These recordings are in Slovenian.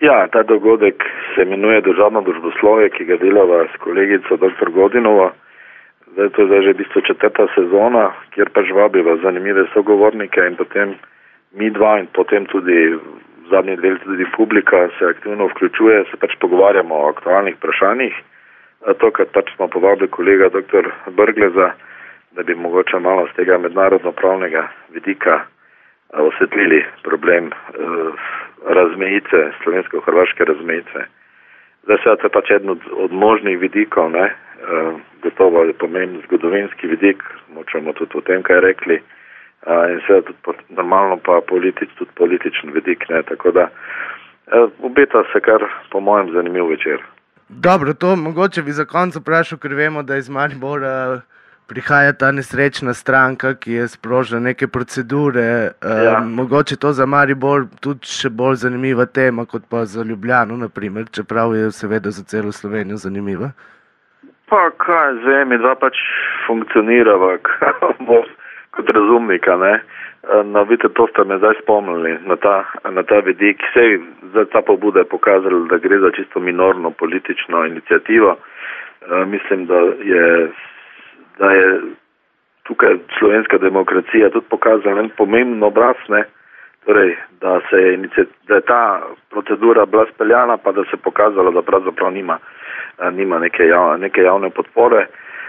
Ja, ta dogodek se imenuje Državno družboslovje, ki ga delava s kolegico dr. Godinovo. Zdaj to je že v bistvu 4. sezona, kjer pač vabiva zanimive sogovornike in potem mi dva in potem tudi v zadnji del tudi publika se aktivno vključuje, se pač pogovarjamo o aktualnih vprašanjih. Tokrat pač smo povabili kolega dr. Brgleza, da bi mogoče malo z tega mednarodno-pravnega vidika osvetlili problem razmejice, slovensko-hrvaške razmejice. Zdaj se je pač eden od možnih vidikov, ne, gotovo je pomemben zgodovinski vidik, močemo tudi o tem, kaj rekli, in seveda tudi normalno pa tudi političen vidik, ne, tako da obeta se kar po mojem zanimiv večer. Dobro, to mogoče bi za konec vprašal, ker vemo, da iz Maribora prihaja ta nesrečna stranka, ki je sprožila neke procedure. Mogoče to za Maribor tudi še bolj zanimiva tema, kot pa za Ljubljano, naprimer, čeprav je seveda za celo Slovenijo zanimiva. Pa kaj, zdaj mi dva pač funkcionirava kot razumnika, ne. No, vidite, to ste me zdaj spomnili na ta vidik. Sej, zdaj ta pobuda je pokazala, da gre za čisto minorno politično inicijativo. Mislim, da je tukaj slovenska demokracija tudi pokazala en pomemben obraz, ne. Torej, da je ta procedura bila speljana, pa da se je pokazalo, da pravzaprav nima neke javne podpore.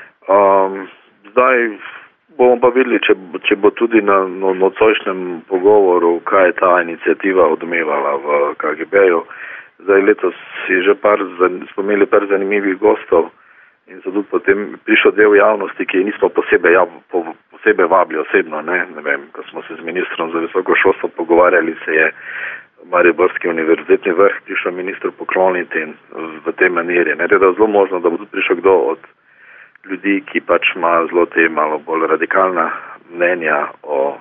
Zdaj bomo pa videli, če bo tudi na nocojšnjem pogovoru, kaj je ta inicijativa odmevala v KGB-ju. Zdaj letos smo imeli par zanimivih gostov in so tudi potem prišel del javnosti, ki nismo posebej vabili osebno, ne vem, ko smo se z ministrom za visoko šolstvo pogovarjali, se je Mariborski univerzitetni vrh prišel ministru pokloniti in v tej maniri. Ne, da je zelo možno, da bo tudi prišel kdo od ljudi, ki pač ima zelo te malo bolj radikalna mnenja o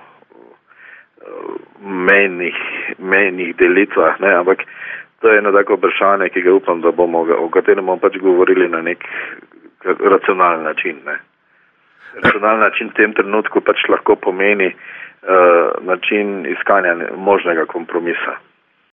mejnih delitvah, ne, ampak to je eno tako vprašanje, ki ga upam, da o katerem bomo pač govorili na nek racionalen način, ne. Racionalen način v tem trenutku pač lahko pomeni način iskanja možnega kompromisa.